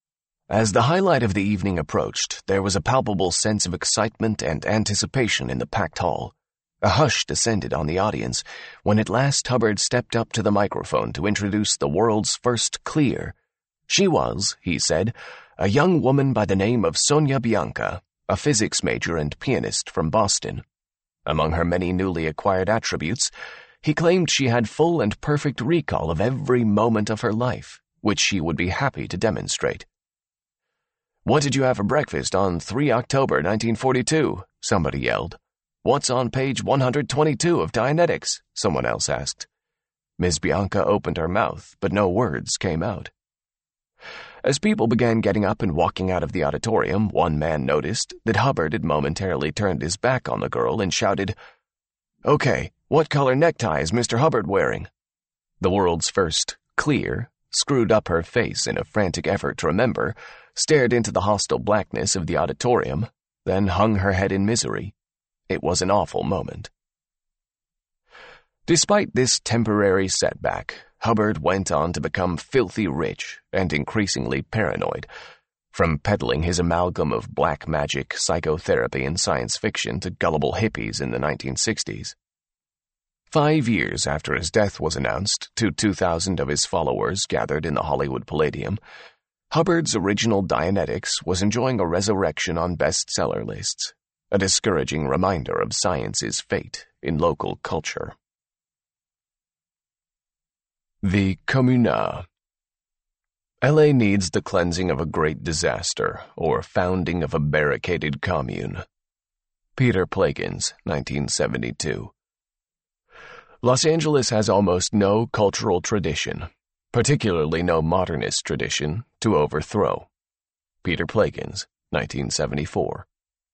As the highlight of the evening approached, there was a palpable sense of excitement and anticipation in the packed hall. A hush descended on the audience when at last Hubbard stepped up to the microphone to introduce the world's first Clear. She was, he said, a young woman by the name of Sonia Bianca, a physics major and pianist from Boston. Among her many newly acquired attributes, he claimed she had full and perfect recall of every moment of her life, which she would be happy to demonstrate. "What did you have for breakfast on 3 October 1942? Somebody yelled. "What's on page 122 of Dianetics?" someone else asked. Ms. Bianca opened her mouth, but no words came out. As people began getting up and walking out of the auditorium, one man noticed that Hubbard had momentarily turned his back on the girl and shouted, "Okay, what color necktie is Mr. Hubbard wearing?" The world's first Clear screwed up her face in a frantic effort to remember, stared into the hostile blackness of the auditorium, then hung her head in misery. It was an awful moment. Despite this temporary setback, Hubbard went on to become filthy rich and increasingly paranoid, from peddling his amalgam of black magic, psychotherapy, and science fiction to gullible hippies in the 1960s. 5 years after his death was announced to 2,000 of his followers gathered in the Hollywood Palladium, Hubbard's original Dianetics was enjoying a resurrection on bestseller lists, a discouraging reminder of science's fate in local culture. The Comuna. LA needs the cleansing of a great disaster or founding of a barricaded commune. Peter Plagins, 1972. Los Angeles has almost no cultural tradition, particularly no modernist tradition, to overthrow. Peter Plagins, 1974.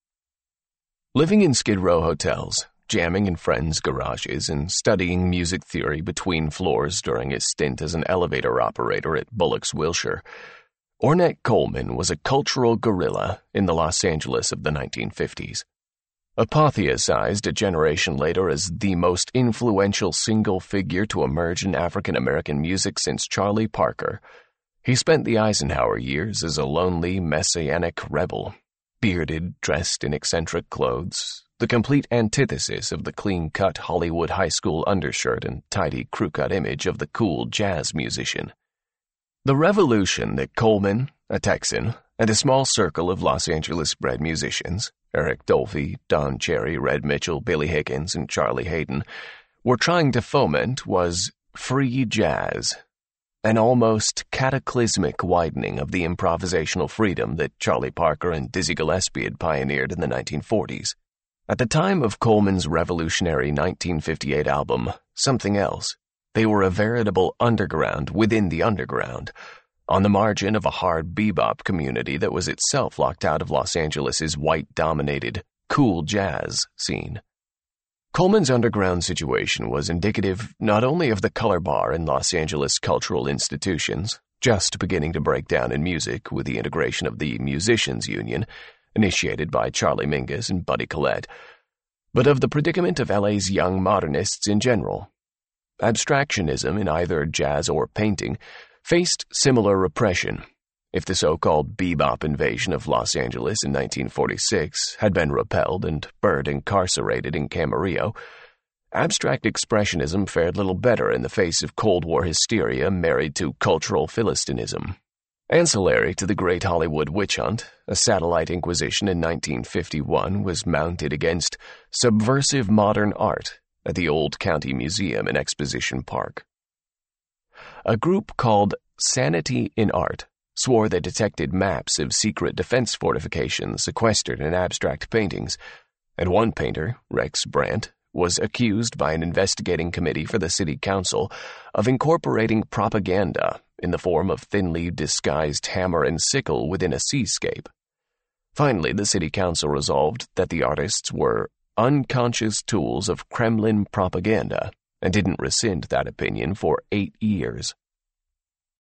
Living in Skid Row hotels, jamming in friends' garages, and studying music theory between floors during his stint as an elevator operator at Bullock's Wilshire, Ornette Coleman was a cultural guerrilla in the Los Angeles of the 1950s. Apotheosized a generation later as the most influential single figure to emerge in African-American music since Charlie Parker, he spent the Eisenhower years as a lonely, messianic rebel, bearded, dressed in eccentric clothes, the complete antithesis of the clean-cut Hollywood high school undershirt and tidy crew-cut image of the cool jazz musician. The revolution that Coleman, a Texan, and a small circle of Los Angeles-bred musicians, Eric Dolphy, Don Cherry, Red Mitchell, Billy Higgins, and Charlie Hayden, were trying to foment was free jazz, an almost cataclysmic widening of the improvisational freedom that Charlie Parker and Dizzy Gillespie had pioneered in the 1940s. At the time of Coleman's revolutionary 1958 album, Something Else, they were a veritable underground within the underground, on the margin of a hard bebop community that was itself locked out of Los Angeles's white-dominated, cool jazz scene. Coleman's underground situation was indicative not only of the color bar in Los Angeles cultural institutions, just beginning to break down in music with the integration of the Musicians Union, initiated by Charlie Mingus and Buddy Collette, but of the predicament of LA's young modernists in general. Abstractionism in either jazz or painting faced similar repression. If the so-called bebop invasion of Los Angeles in 1946 had been repelled and Bird incarcerated in Camarillo, abstract expressionism fared little better in the face of Cold War hysteria married to cultural philistinism. Ancillary to the Great Hollywood Witch Hunt, a satellite inquisition in 1951 was mounted against subversive modern art at the Old County Museum in Exposition Park. A group called Sanity in Art swore they detected maps of secret defense fortifications sequestered in abstract paintings, and one painter, Rex Brandt, was accused by an investigating committee for the city council of incorporating propaganda in the form of thinly disguised hammer and sickle within a seascape. Finally, the city council resolved that the artists were unconscious tools of Kremlin propaganda and didn't rescind that opinion for 8 years.